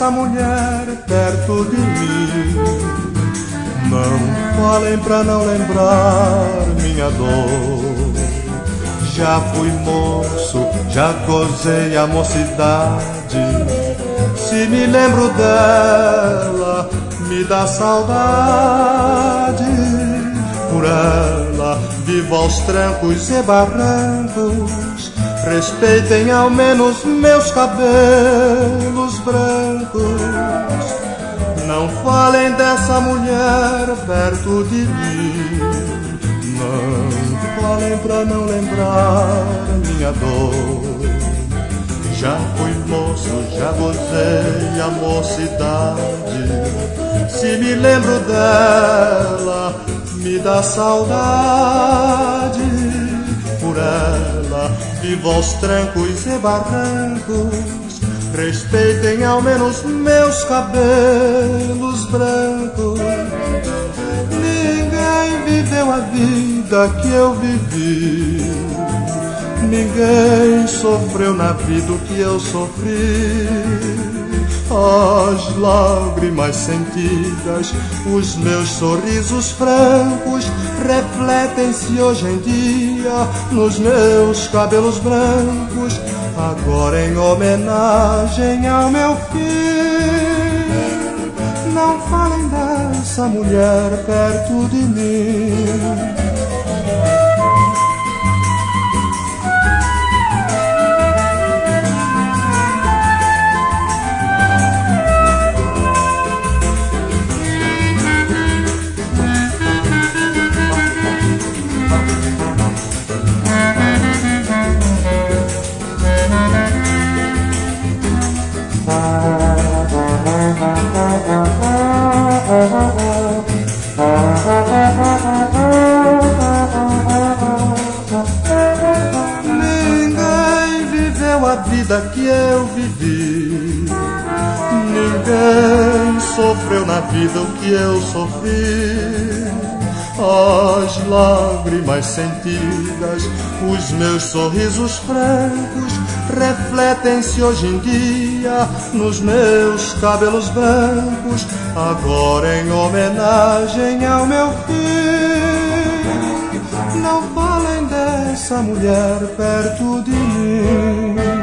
dessa mulher perto de mim. Não falem pra não lembrar minha dor. Já fui moço, já gozei a mocidade. Se me lembro dela, me dá saudade. Por ela vivo aos trancos e barrancos. Respeitem ao menos meus cabelos brancos. Não falem dessa mulher perto de mim. Não falem pra não lembrar minha dor. Já fui moço, já gozei a mocidade. Se me lembro dela, me dá saudade. Por ela vivo aos trancos e barrancos. Respeitem ao menos meus cabelos brancos. Ninguém viveu a vida que eu vivi. Ninguém sofreu na vida o que eu sofri. As lágrimas sentidas, os meus sorrisos francos refletem-se hoje em dia nos meus cabelos brancos. Agora em homenagem ao meu filho, não falem dessa mulher perto de mim. Ninguém viveu a vida que eu vivi. Ninguém sofreu na vida o que eu sofri. As lágrimas sentidas, os meus sorrisos francos refletem-se hoje em dia nos meus cabelos brancos. Agora em homenagem ao meu filho, não falem dessa mulher perto de mim.